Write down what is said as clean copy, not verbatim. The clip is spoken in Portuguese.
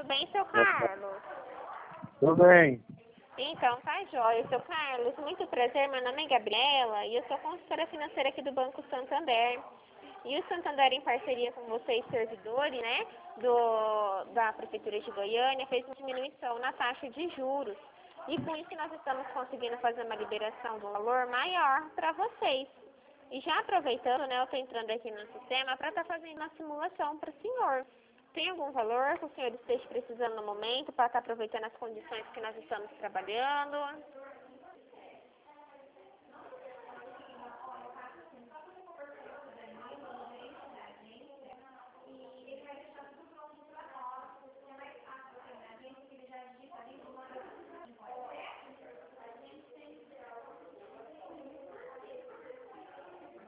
bem, seu Carlos? Tudo bem. Então, tá joia. Seu Carlos, muito prazer. Meu nome é Gabriela e eu sou consultora financeira aqui do Banco Santander. E o Santander, em parceria com vocês, servidores, né, da Prefeitura de Goiânia, fez uma diminuição na taxa de juros. E com isso nós estamos conseguindo fazer uma liberação de um valor maior para vocês. E já aproveitando, né, eu estou entrando aqui no sistema para estar fazendo uma simulação para o senhor. Tem algum valor que o senhor esteja precisando no momento para estar aproveitando as condições que nós estamos trabalhando?